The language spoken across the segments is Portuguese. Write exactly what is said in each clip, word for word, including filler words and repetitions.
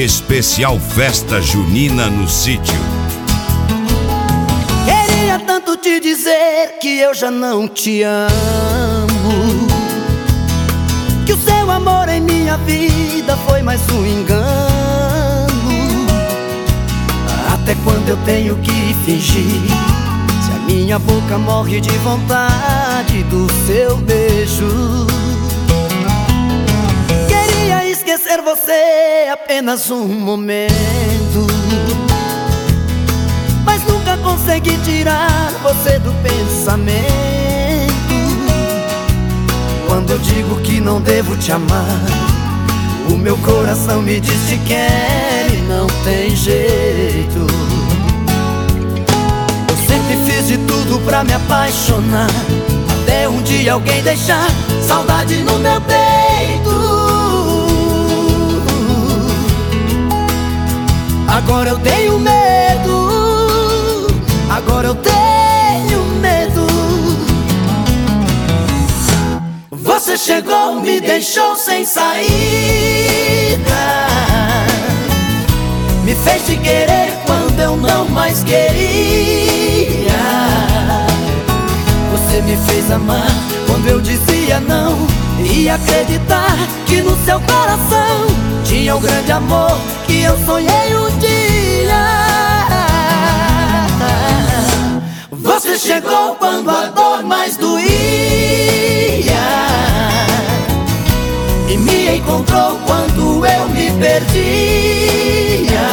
Especial festa junina no sítio. Queria tanto te dizer que eu já não te amo, que o seu amor em minha vida foi mais um engano. Até quando eu tenho que fingir, se a minha boca morre de vontade do seu beijo? Queria esquecer você apenas um momento, mas nunca consegui tirar você do pensamento. Quando eu digo que não devo te amar, o meu coração me diz que quer e não tem jeito. Eu sempre fiz de tudo pra me apaixonar, até um dia alguém deixar saudade no meu peito. Agora eu tenho medo, agora eu tenho medo. Você chegou, me deixou sem saída, me fez te querer quando eu não mais queria. Você me fez amar quando eu dizia não, e acreditar que no seu coração tinha o grande amor que eu sonhei um dia. Você chegou quando a dor mais doía e me encontrou quando eu me perdia.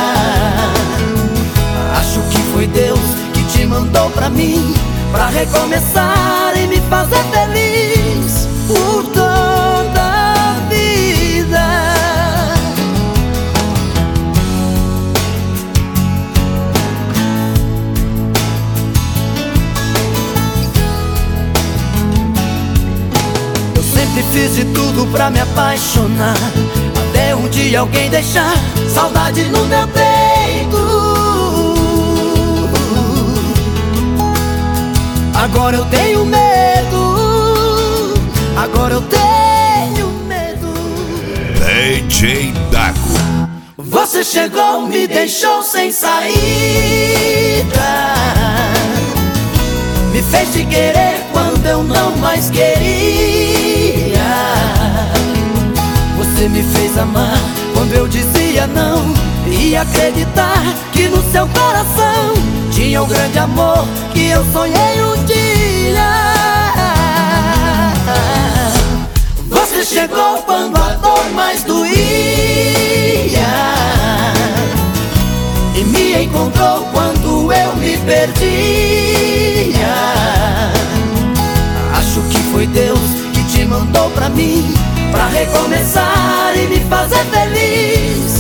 Acho que foi Deus que te mandou pra mim, pra recomeçar e me fazer feliz por toda a vida. Eu sempre fiz de tudo pra me apaixonar, até um dia alguém deixar saudade no meu peito. Agora eu tenho medo, agora eu tenho medo. D J Dago. Você chegou, me deixou sem saída, me fez te querer quando eu não mais queria. Você me fez amar quando eu dizia não, e acreditar que no seu coração tinha o grande amor que eu sonhei um dia. Você chegou quando a dor mais doía e me encontrou quando eu me perdia. Acho que foi Deus que te mandou pra mim, pra recomeçar e me fazer feliz